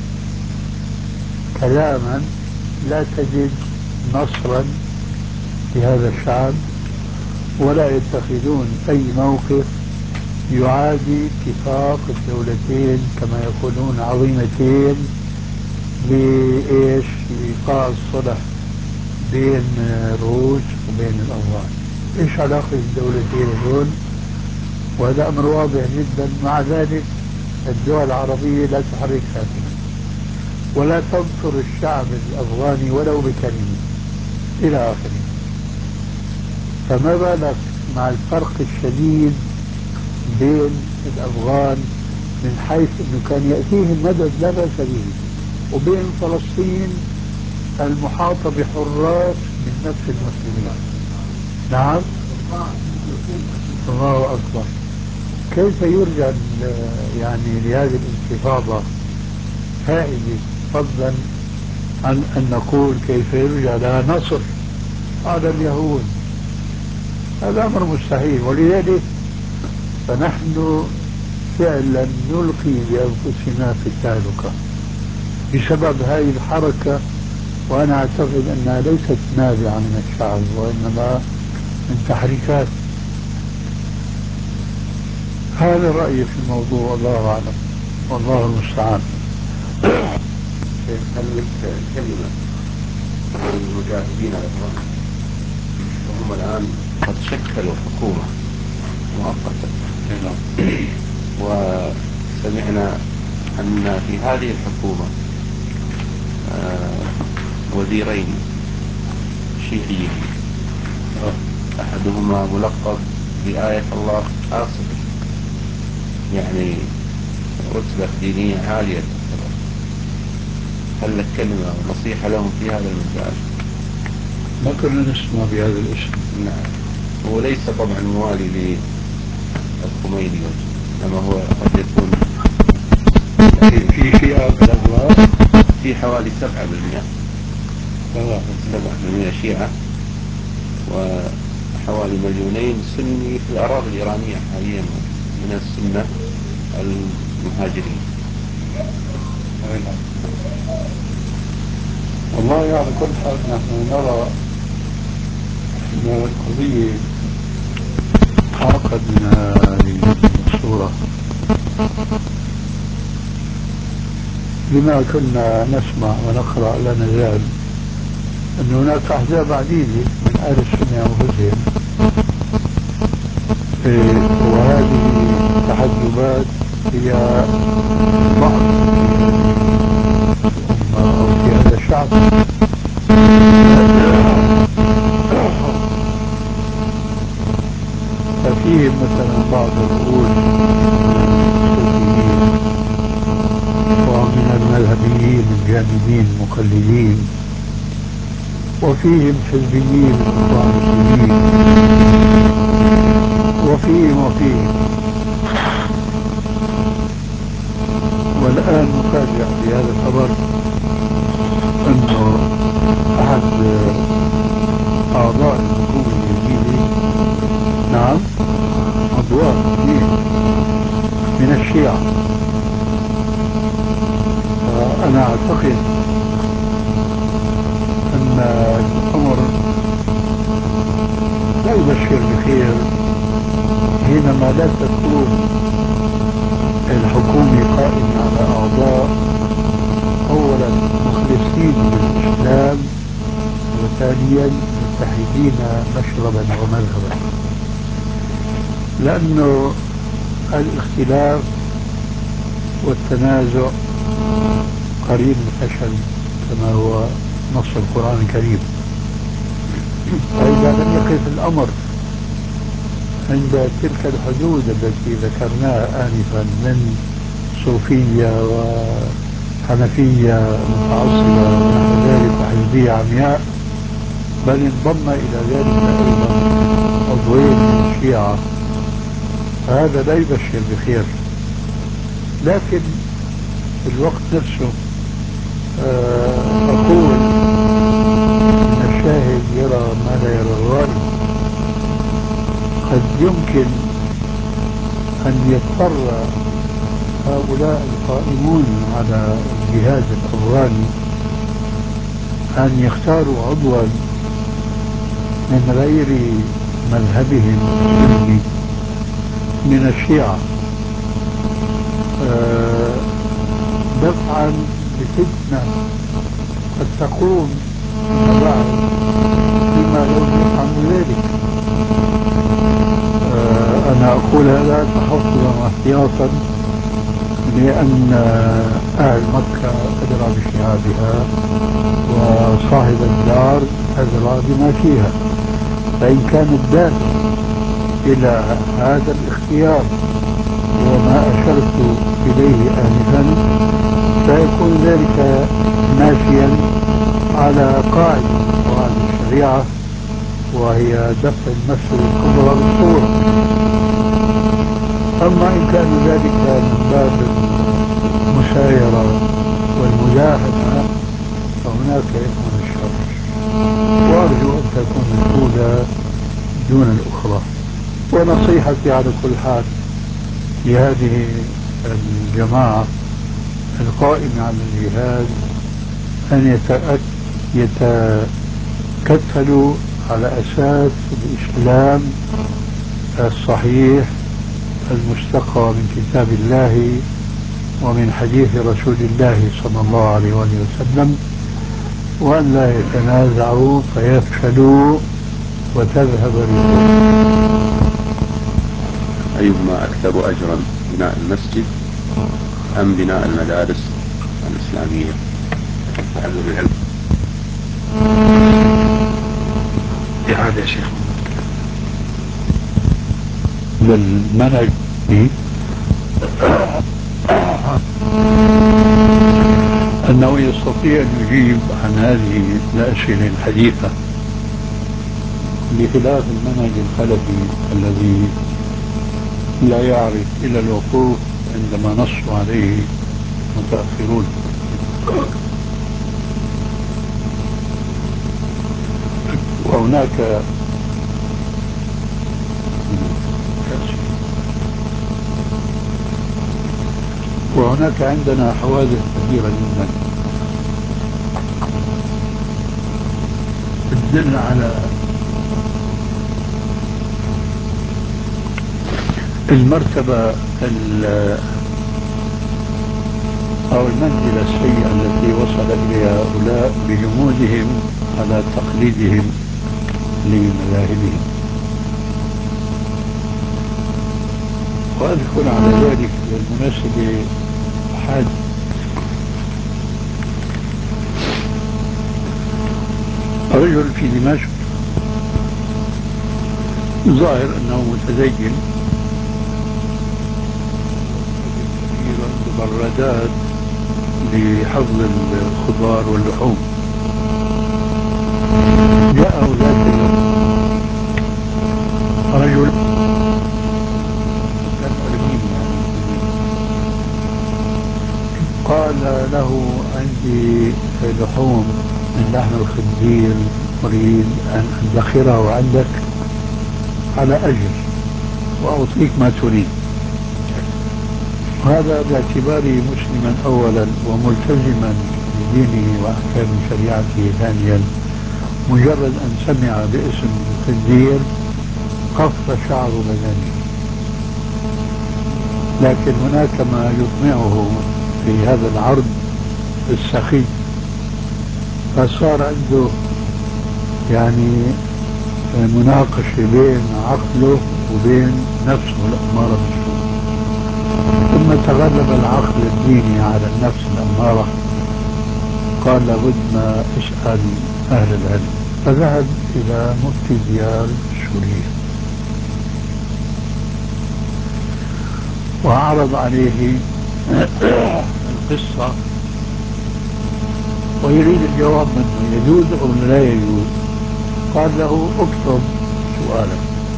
كلاما لا تجد نصرا لهذا الشعب، ولا يتخذون أي موقف يعادي اتفاق الدولتين كما يقولون عظيمتين لإيش؟ لإيقاع الصلح بين الروس وبين الأفغان. إيش علاقة الدولتين هذول؟ وهذا أمر واضح جدا. مع ذلك الدول العربية لا تحرك ساكنا ولا تنصر الشعب الأفغاني ولو بكلمة إلى آخره. فما بالك مع الفرق الشديد بين الأفغان من حيث أنه كان يأتيهم مدد لا بأس به، وبين فلسطين المحاطة بحراس من نفس المسلمين. نعم، الله أكبر. كيف يرجى يعني لهذه الانتفاضة فائدة، فضلا عن أن نقول كيف يرجى لها نصر على اليهود؟ هذا أمر مستحيل. ولذلك فنحن فعلا نلقي بأنفسنا في التهلكة بسبب هذه الحركة، وأنا أعتقد أنها ليست نابعة من الشعب وإنما من تحريكات. هذا رأيي في الموضوع، الله أعلم والله المستعان. هل لك كلمة عن المجاهدين الأفغان وهم الآن قد شكلوا حكومة مؤقتة، وسمعنا أن في هذه الحكومة وزيرين شيعيين، أحدهما ملقب بآية الله آصف، يعني رتبة دينية عالية. هل لك كلمة ونصيحة لهم في هذا المجال؟ ما كنا نسمع بهذا الاسم. نعم، هو ليس طبعا موالي للخميني، إنما هو قد يكون في فئة بالأفغان في حوالي 7% 7% شيعة، وحوالي 2,000,000 سني في الأراضي الإيرانية حاليا من السنة المهاجرين. والله على كل حال نحن نرى أن القضية أعقد من هذه الصورة. لما كنا نسمع ونقرأ لا نزال أن هناك أحزاب عديدة من أهل السنة أنفسهم، وهذه التحزبات هي بعض أو في هذا الشعب. ففيهم مثلا بعض الرؤوس ومن المذهبيين الجامدين المقلدين، وفيهم حزبيين اخوان مسلمين، وفيهم والآن مفاجأ بهذا الخبر أنه أحد أعضاء الحكومة الجديدة بشر بخير حينما لا تكون الحكومة قائمة على أعضاء أولا مخلصين للإسلام، وثانيا متحدين مشربا ومذهبا، لأنه الاختلاف والتنازع قرين الفشل كما هو نص القرآن الكريم. فإذا لم يقف الأمر عند تلك الحدود التي ذكرناها آنفا من صوفية وحنفية متعصبة ونحو ذلك وحزبية عمياء، بل انضم إلى ذلك أيضا عضوين من الشيعة، فهذا لا يبشر بخير. لكن في الوقت نفسه أقول أن الشاهد يرى ما لا يرى الرائي. قد يمكن أن يضطر هؤلاء القائمون على الجهاز الأفغاني أن يختاروا عضوا من غير مذهبهم السني من الشيعة دفعا بفتنة قد تقوم فيما بعد فيما لو يفعلوا ذلك. أنا أقول هذا تحفظا واحتياطا، لأن أهل مكة أدرى بشعابها وصاحب الدار أدرى بما فيها، فإن كان الدافع إلى هذا الاختيار وما أشرت إليه آنفا فيكون ذلك ماشيا على قاعدة قواعد الشريعة، وهي دفع المفسدة الكبرى بالصورة. أما إن كان ذلك من باب المسايرة والمداهنة فهناك يكون الشر، وأرجو أن تكون الأولى دون الأخرى. ونصيحتي على كل حال لهذه الجماعة القائمة على الجهاد أن يتكتلوا على أساس الإسلام الصحيح المستقى من كتاب الله ومن حديث رسول الله صلى الله عليه وسلم، وأن لا يتنازعوا فيفشلوا وتذهب ريحهم. أيهما أكثر أجرا، بناء المسجد أم بناء المدارس الإسلامية؟ تعلم العلم. إعادة يا شيخ. المنهج أنه يستطيع أن يجيب عن هذه الأسئلة الحديثة، بخلاف المنهج الخلفي الذي لا يعرف إلا الوقوف عندما نص عليه متأخرون. وهناك عندنا حوادث كثيرة جدا تدل على المرتبة أو المنزلة السيئة التي وصل إليها هؤلاء بجمودهم على تقليدهم لمذاهبهم. وأذكر على ذلك بالمناسبة حادث رجل في دمشق ظاهر أنه متدين عنده برادات لحفظ الخضار واللحوم. جاءه ذات اليوم رجل كان أرميني قال له عندي لحوم من لحم الخنزير أريد أن أدخره عندك على أجر وأعطيك ما تريد. هذا باعتباري مسلما أولا وملتزما بدينه وأحكام شريعته ثانيا، مجرد أن سمع باسم الخنزير قص شعر بدنه، لكن هناك ما يطمعه في هذا العرض السخي، فصار عنده يعني مناقشة بين عقله وبين نفسه الأمارة بالسوء، ثم تغلب العقل الديني على النفس الأمارة، قال لابد ما اسأل أهل العلم، فذهب إلى مفتي ديار سوريا وعرض عليه القصة ويريد الجواب منه يجوز أو لا يجوز. قال له اكتب سؤالك،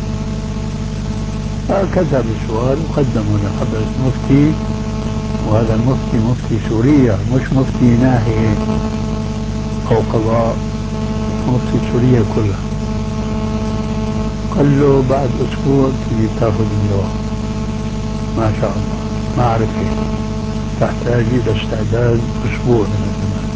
فكتب السؤال وقدمه لحضرة المفتي، وهذا المفتي مفتي سوريا مش مفتي ناحية أو قضاء، مفتي سوريا كلها. قال له بعد أسبوع تجي تاخذ الجواب. ما شاء الله، ما أعرف كيف، تحتاج إلى استعداد أسبوع من الزمان،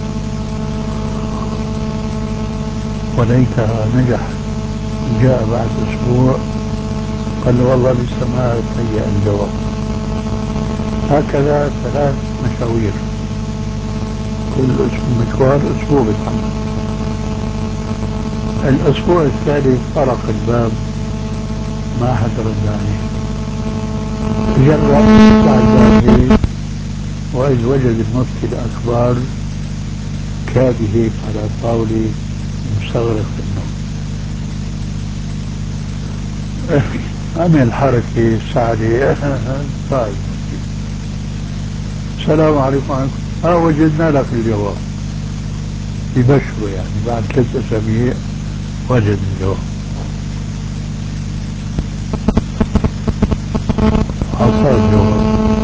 وليتها نجحت. جاء بعد أسبوع قال له والله لسه ما تهيأ الجواب. هكذا 3 مشاوير، كل مشوار أسبوع بتحمل. الأسبوع الثالث طرق الباب، ما حد رد عليه. جرب يفتح الباب هيك، وإذ وجد المفتي الأكبر كابي هيك على الطاولة مستغرق في النوم. عمل حركة سعدي طيب السلام عليكم. وجدنا لك الجواب، يبشروا يعني بعد 3 أسابيع وجد الجواب. أعطاه الجواب،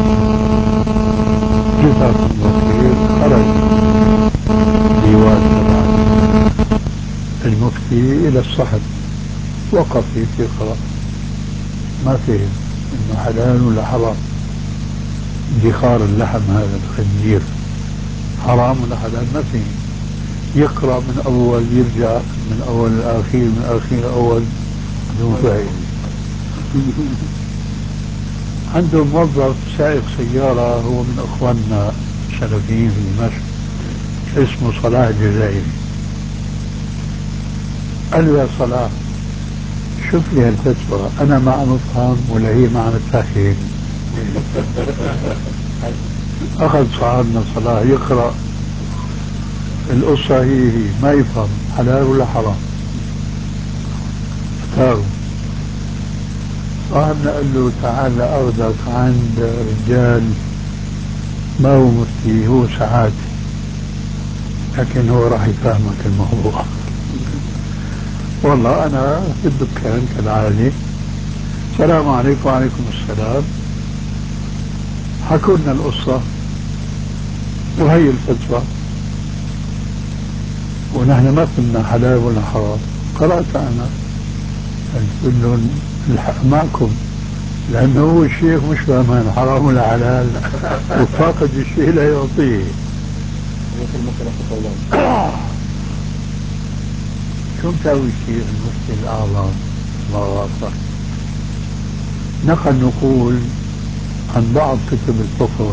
جزاكم الله خير. خرج ديوان تبع المفتي إلى الصحن، وقف يقرأ، ما فهم إنه حلال ولا حرام. ادخار اللحم هذا الخنزير حرام ولا حلال ما فهم. يقرأ من أول يرجع من أول الأخير، من الأخير أول، بدون فائدة. عنده موظف سائق سيارة، هو من أخواننا السلفيين في دمشق، اسمه صلاح الجزائري. قال له يا صلاح شوف لي هالفتوى، أنا ما عم أفهم ولا هي ما عم تفهم. أخذ صاحبنا صلاح يقرأ القصة، هي ما يفهم حلال ولا حرام. اختاروا. صاحبنا قال له تعال أخذك عند رجال ما هو مفتي، هو سعادة، لكن هو راح يفهمك الموضوع. والله أنا في الدكان كالعادة، السلام عليكم. وعليكم السلام. حكوا لنا القصة وهي الفتوى، ونحن ما كنا حلال ولا حرام. قرأت أنا، قلت لهم الحق معكم، لأنه هو الشيخ مش فاهمان حرام ولا حلال، وفاقد الشيء لا يعطيه. شو مساوي الشيخ المفتي الأعظم الله أكبر؟ نقل نقول عن بعض كتب الفقه،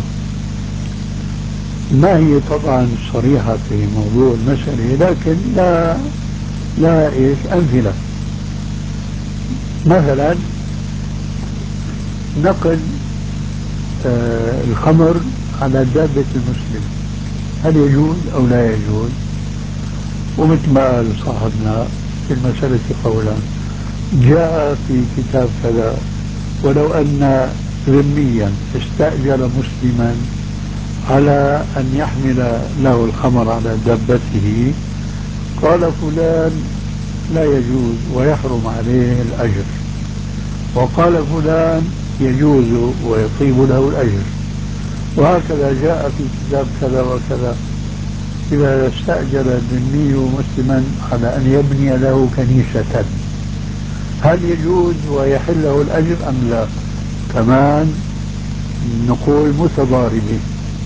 ما هي طبعا صريحة في موضوع المسألة، لكن لا إيش أمثلة. مثلا نقل الخمر على دابة المسلم، هل يجوز أو لا يجوز؟ ومثل ما قال صاحبنا في المسألة قولا، جاء في كتاب كذا ولو أن ذميا استأجر مسلما على أن يحمل له الخمر على دابته، قال فلان لا يجوز ويحرم عليه الأجر، وقال فلان يجوز ويطيب له الأجر، وهكذا جاء في كتاب كذا وكذا. إذا استأجر الذمي مسلما على أن يبني له كنيسة، هل يجوز ويحل له الأجر أم لا؟ كمان نقول متضاربة.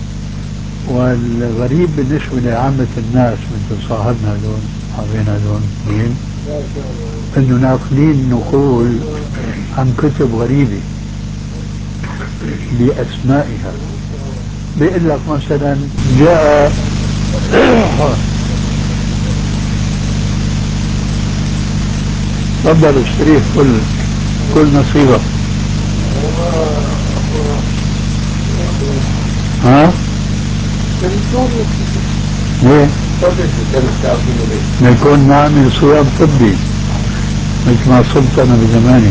والغريب بالنسبة لعامة الناس مثل صاحبنا دون، صاحبنا دون اثنين، انه ناقلين نقول عن كتب غريبة بأسمائها. بيقول لك مثلا جاء تفضل الشريف كل نصيبة. ها؟ ليه؟ يكون نعمل صيام طبي مثل ما صمت أنا بزماني.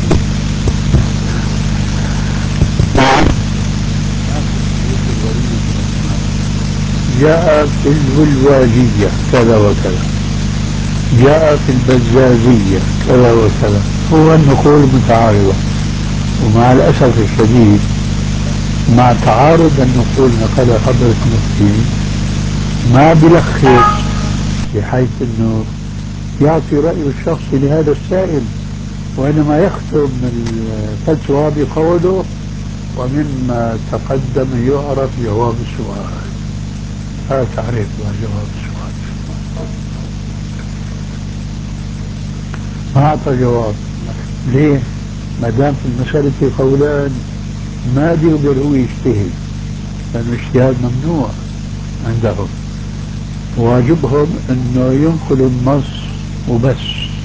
جاء في الولواجية كذا وكذا، جاء في البزازية كذا وكذا. هو النقول متعارضة، ومع الأسف الشديد مع تعارض النقول نقلها حضرة المفتي ما بلخص بحيث انه يعطي رأيه الشخصي لهذا السائل، وإنما يختم الفتوى بقوله ومما تقدم يعرف جواب السؤال. هذا تعريف جواب السؤال. ما أعطى جواب. ليه؟ ما دام في المسألة قولان ما بيقدر هو يجتهد، لأنه الاجتهاد ممنوع عندهم. واجبهم انه ينقلوا النص وبس.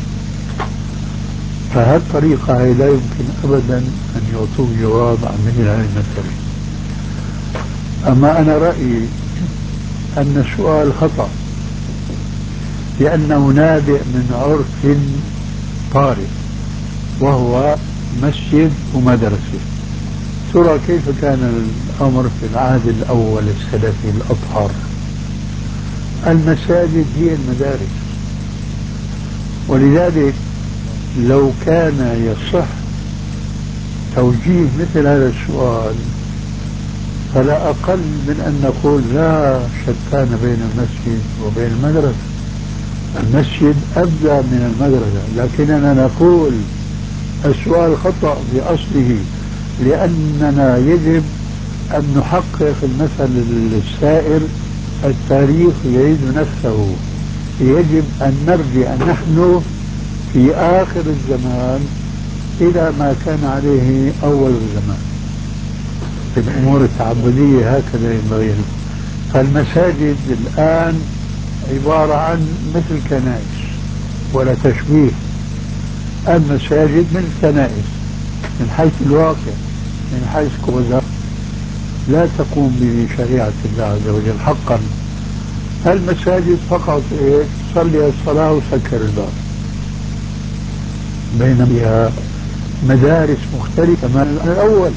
فهالطريقة هي لا يمكن ابدا ان يعطوه جواب عن مثل هذه المسألة. اما انا رأيي ان السؤال خطأ، لانه نابع من عرف طارئ وهو مسجد ومدرسة. ترى كيف كان الامر في العهد الاول السلفي الاطهر؟ المساجد هي المدارس، ولذلك لو كان يصح توجيه مثل هذا السؤال فلا أقل من أن نقول لا شتان بين المسجد وبين المدرسة. المسجد أبدى من المدرسة، لكننا نقول السؤال خطأ بأصله، لأننا يجب أن نحقق المثل السائر. التاريخ يعيد نفسه، يجب أن نرجع نحن في آخر الزمان إلى ما كان عليه أول الزمان في الأمور التعبدية. هكذا ينبغي. فالمساجد الآن عبارة عن مثل كنائس، ولا تشبيه. المساجد مثل كنائس من حيث الواقع، من حيث كوزا لا تقوم بشريعة الله عز وجل حقا. المساجد فقط ايه؟ صلي الصلاة وسكر الباب. بينما مدارس مختلفة من الأول.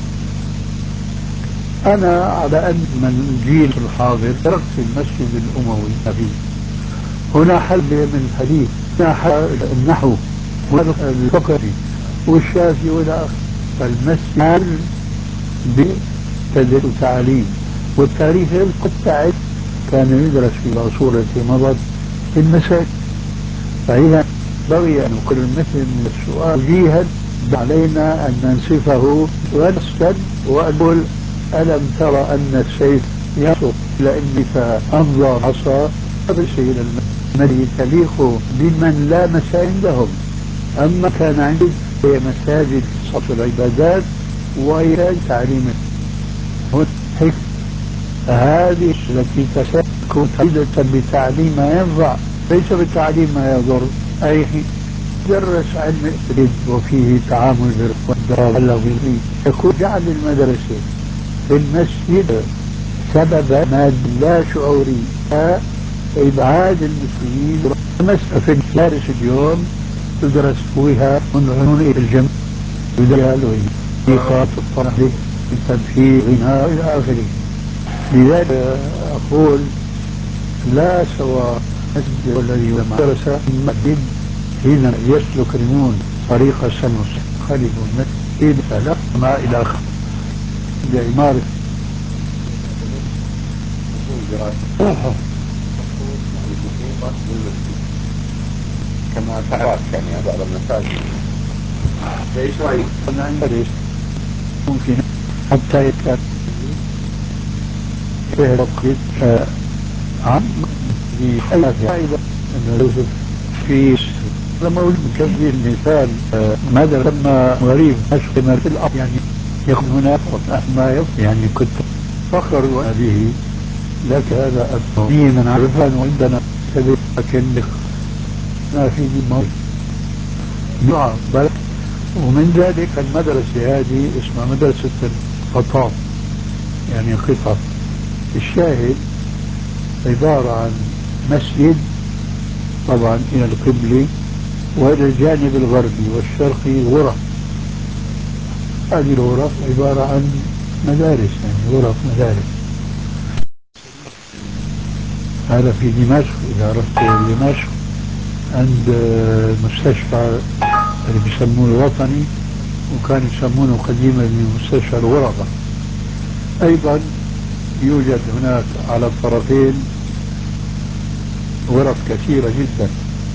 أنا على أن من الجيل الحاضر تركت في المسجد الأموي النبي. هنا حل من الحديث، هنا حل النحو والفقه والشافعي وإلى آخره. فالمسجد بتدريس وتعليم، والتاريخ قد كان يدرس في العصور التي مضت في المساجد. فإذا بغي أن نقول مثل السؤال جيها علينا أن ننسفه ونسجد ونقول ألم ترى أن السيف يصف لأني فأمضى عصا فبشيء الذي تليق بمن لا مساجد عندهم. أما كان عندي مساجد صف العبادات وهي تعليم هيك. هذه التي تكون فائدة بتعليم ما ينفع ليس بتعليم ما يضر. أي درس علم الجد وفيه تعامل والدراسة يكون جعل المدرسة في المسجد سبب مادي لا شعوري إبعاد المسلمين. في المدارس اليوم تدرس فيها من عنون الجمع والإيقاف الطرح التدفير غناء إلى آخره. لذلك أقول لا سواء المسجد الذي مدرسة المسجد حين يسلك المون طريق الشمس خلف المسجد فلا ما إلى آخره بعمارة كما تعرف يعني بعض المساجد ايش رايك؟ ممكن حتى يتكلم عن في فائدة أن يوسف في لما أقول بكفي المثال ماذا لما غريب أشقنا في الأرض يعني يكون هناك ما يعني كنت فخر به لك هذا أبني نعرفها وعندنا كذلك لكن ما في موت نعم بل ومن ذلك المدرسة هذه اسمها مدرسة القطاف يعني قطف. الشاهد عبارة عن مسجد طبعا إلى القبلة وإلى الجانب الغربي والشرقي غرف. هذه الغرف عبارة عن مدارس يعني غرف مدارس. هذا في دمشق إذا رحت دمشق عند مستشفى اللي بيسموه الوطني وكانوا يسمونه قديما مستشفى الغرباء. أيضا يوجد هناك على الطرفين غرف كثيرة جدا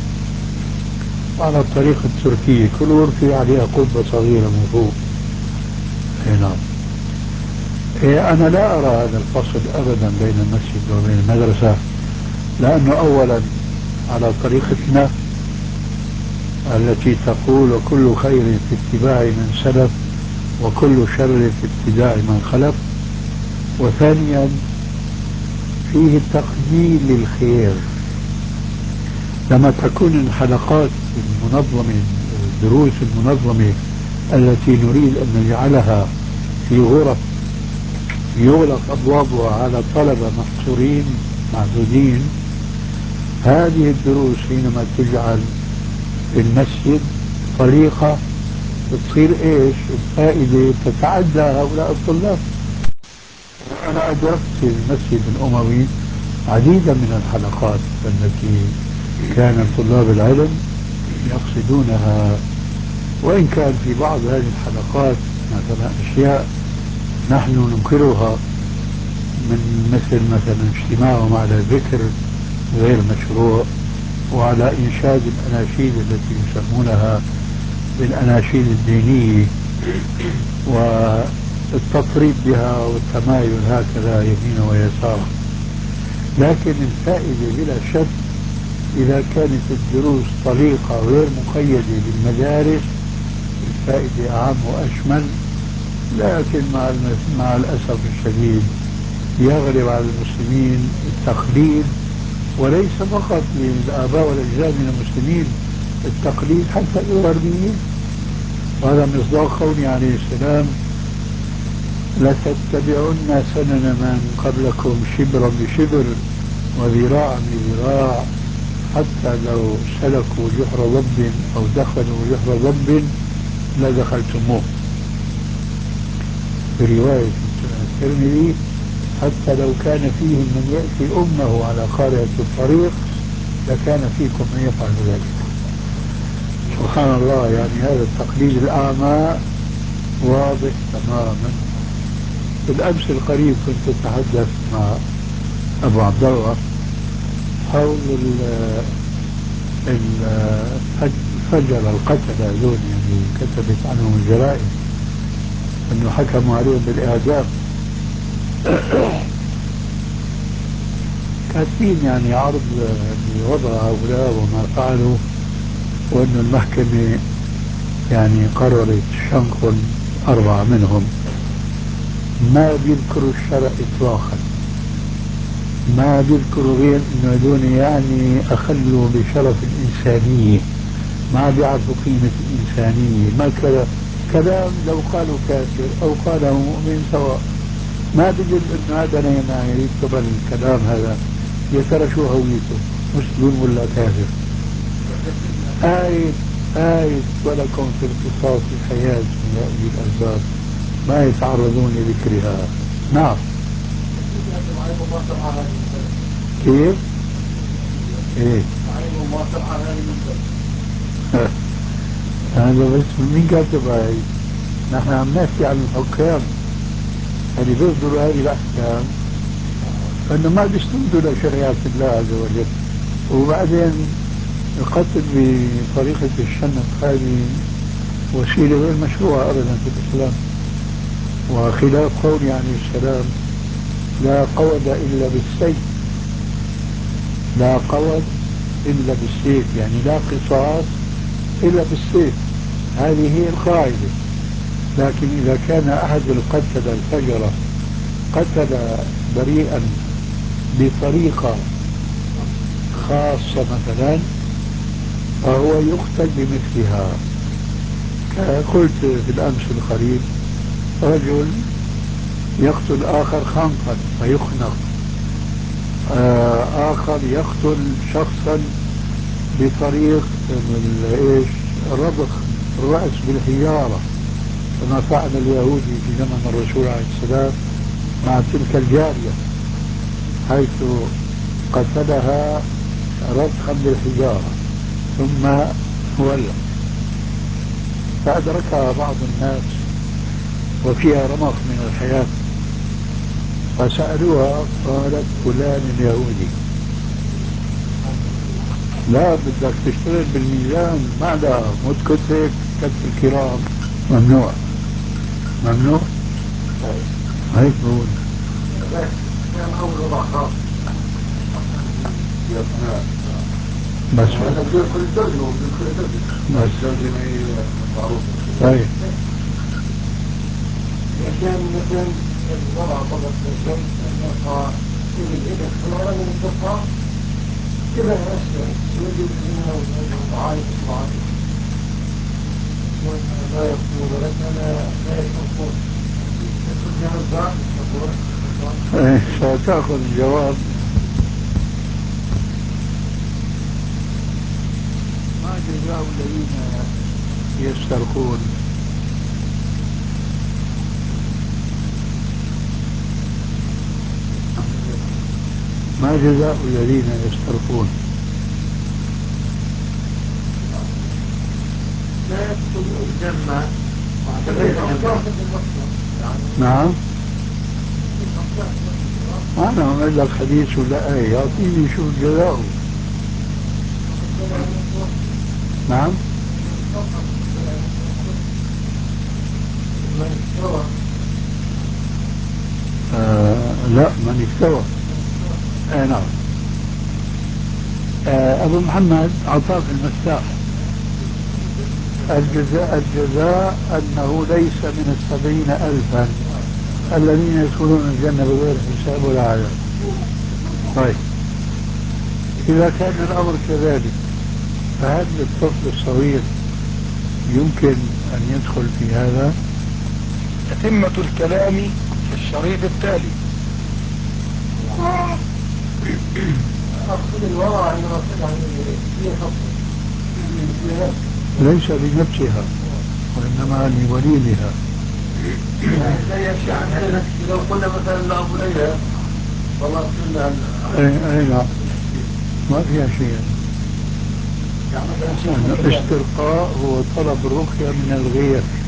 على الطريقة التركية، كل غرفة عليها قبة صغيرة من فوق. نعم. أنا لا أرى هذا الفصل أبدا بين المسجد وبين المدرسة، لأنه أولا على طريقتنا التي تقول وكل خير في اتباع من سلف وكل شر في ابتداع من خلف، وثانيا فيه تقليل للخير. لما تكون الحلقات المنظمة الدروس المنظمة التي نريد أن نجعلها في غرف يغلق أبوابها على طلبة محصورين معدودين، هذه الدروس حينما تجعل في المسجد طريقة بتصير ايش الفائدة تتعدى هؤلاء الطلاب. أنا أدركت في المسجد الأموي عديدا من الحلقات التي كان طلاب العلم يقصدونها، وإن كان في بعض هذه الحلقات مثلا أشياء نحن ننكرها من مثلا اجتماعهم على ذكر غير مشروع وعلى إنشاد الأناشيد التي يسمونها بالأناشيد الدينية والتطريب بها والتمايل هكذا يمين ويسار. لكن الفائدة بلا شك إذا كانت الدروس طريقة غير مقيدة بالمدارس الفائدة أعم وأشمل. لكن مع الأسف الشديد يغلب على المسلمين التقليد، وليس فقط للآباء والأجداد من المسلمين، التقليد حتى للغربيين. وهذا مصداق قوله عليه السلام: لتتبعن سنن من قبلكم شبرا بشبر وذراعا بذراع حتى لو سلكوا جحر ضب أو دخلوا جحر ضب لدخلتموه. في رواية الترمذي: حتى لو كان فيهم من يأتي أمه على قارعة الطريق لكان فيكم من يفعل ذلك. سبحان الله، يعني هذا التقليد الأعمى واضح تماما. بالأمس القريب كنت أتحدث مع أبو عبد الله حول الفجر القتلة هذول يعني كتبت عنهم الجرائد أنه حكموا عليهم بالإعدام. كاتبين يعني عرض لوضع هؤلاء وما فعلوا، وأن المحكمة يعني قررت شنق 4 منهم. ما بيذكروا الشرع إطلاقا، ما بيذكروا غير أنه هذول يعني أخلوا بشرف الإنسانية، ما بيعرفوا قيمة الإنسانية، ما كلام لو قالوا كافر أو قاله مؤمن سواء. ما بدل أنه هذا يعني يكتب الكلام هذا يا ترى شو هويته، مسلم ولا كافر. آية ولكم في القصاص حياة من هذه الأسباب ما يتعرضون لذكرها. نعم. كيف؟ ايه هذا بس مين كاتب هاي؟ نحن عم نحكي عن الحكام اللي بيصدروا هذه الأحكام أنه ما بيستندوا لشريعة الله عز وجل. وبعدين القتل بطريقة الشنق هذه وسيلة غير مشروعة أبدا في الإسلام، وخلاف قوله عليه السلام: لا قود إلا بالسيف. لا قود إلا بالسيف، يعني لا قصاص إلا بالسيف. هذه هي القاعدة. لكن إذا كان أحد قتل الفجرة قتل بريئا بطريقة خاصة مثلا فهو يقتل بمثلها. قلت في الأمس القريب رجل يقتل آخر خنقا فيخنق، آخر يقتل شخصا بطريق رضخ الرأس بالحجارة كما فعل اليهودي في زمن الرسول عليه السلام مع تلك الجارية، حيث قتلها رضخا بالحجارة ثم ولع، فأدركها بعض الناس وفيها رمق من الحياة فسألوها قالت فلان اليهودي. لا بدك تشتغل بالميزان ما لا مت هيك كتف الكرام ممنوع. ممنوع هيك بقول. بس طيب كان مثلا الوضع طبق الزوج أن يقع في الإبن خلال من الدفاع كذا أشياء يجب منها وعايز وعايز لا يقول ولكن لا يكون ستأخذ الجواب. ما جزاء الذين يسترقون؟ ما جزاء الذين يسترقون؟ لا يدخلون الجنة. نعم أنا أقول لك حديث ولا آية يعطيني شو جزاؤه. نعم لا من استوى. نعم. أبو محمد عطاء المفتاح الجزاء أنه ليس من 70,000 الذين يدخلون الجنة بغير حساب ولا عذاب. طيب إذا كان الأمر كذلك فهل الطفل الصغير يمكن أن يدخل في هذا؟ تتمة الكلام في الشريط التالي. أقصد الوضع عندما تدعم هي خطة ليس لنفسها وإنما لوليدها. لو قلنا مثلا لأبو ليلى والله قلنا أي لا ما فيها شيء. الاسترقاء هو طلب الرقية من الغير